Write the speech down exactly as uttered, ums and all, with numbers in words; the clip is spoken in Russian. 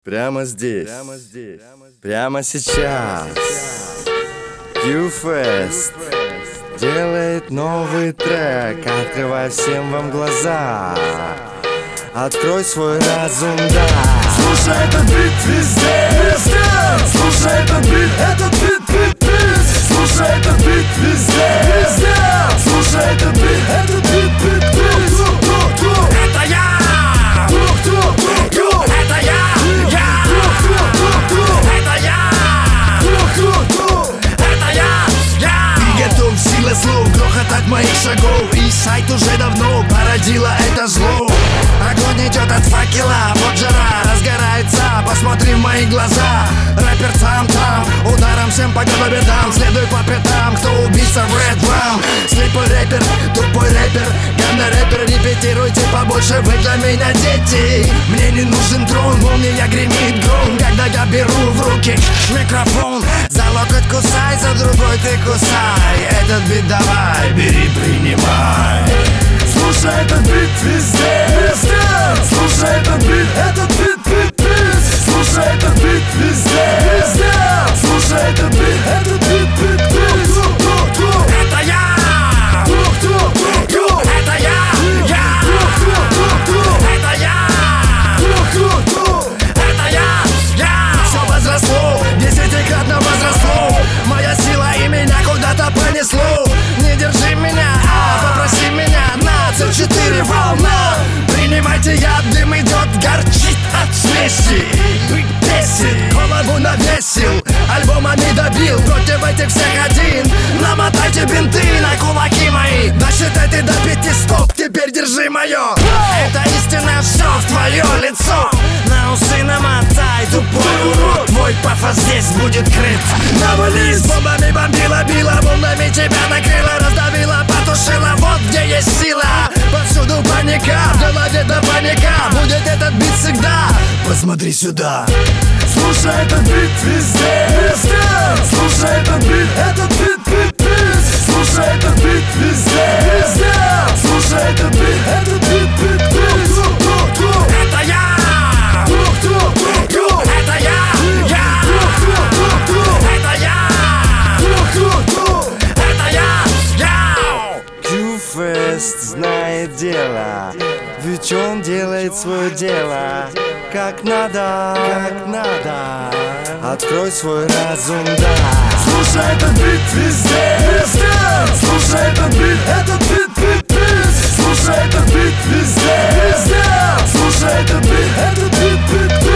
Прямо здесь, прямо здесь, прямо сейчас Q-Fest делает новый трек, открывая всем вам глаза. Открой свой разум, да. Слушай этот бит везде, везде. Слушай этот бит, этот бит, бит, бит. Слушай этот бит везде, везде. Слушай этот бит, этот бит, бит, бит. Это я! Это я! Я! Это я! Это я! Я! Ты готов, сила слов, грохот от моих шагов. И сайт уже давно породила это зло. Огонь идет от факела, вот жара разгорается. Посмотри в мои глаза. Рэпер сам там, ударом всем по голове дам. Следуй по пятам, кто убийца в Red Rum. Слепой рэпер, тупой рэпер, говно рэпер. Репетируйте побольше, вы для меня дети. Мне не нужен трон, молния гремит гром. Когда я беру в руки микрофон, за локоть кусай, за другой ты кусай. Этот бит давай, бери, принимай. Слушай этот бит везде, везде. Слушай этот бит, этот бит, бит, бит. Слушай этот бит везде, везде. Слушай этот бит, этот бит, бит, бит. Это я! Это я! Я! Это я! Это я! Я! Все возросло, десятикратно возросло. Моя сила и меня куда-то понесло. Не держи меня, а попроси меня на цель четыре волна. Принимайте яд, дым идет, горчит от смеси. Быть бесит, голову навесил, альбомами добил. Против этих всех один. Намотайте бинты на кулаки мои. Досчитайте до пяти, стоп, теперь держи мое. Это истина, все в твое лицо. На усы намотай, тупой урод. Твой пафос здесь будет крыт. Навались, бомбами бомбила, била, волнами тебя накрыла, раздавила, потушила. Вот где есть сила. Повсюду паника, в голове до паника. Будет этот бит всегда. Посмотри сюда. Слушай этот бит везде, везде. Слушай этот бит, этот бит, бит, бит. Слушай этот бит везде, везде. Слушай этот бит, этот бит, бит, бит. Это я! Это я! Я! Это я! Это я! Я! Q-Fest знает дело, ведь он делает свое дело как надо, как надо. Открой свой разум, да. Слушай этот бит везде, везде. Слушай этот бит, этот бит, бит, бит. Слушай этот бит везде, везде. Слушай этот бит, этот бит, бит, бит.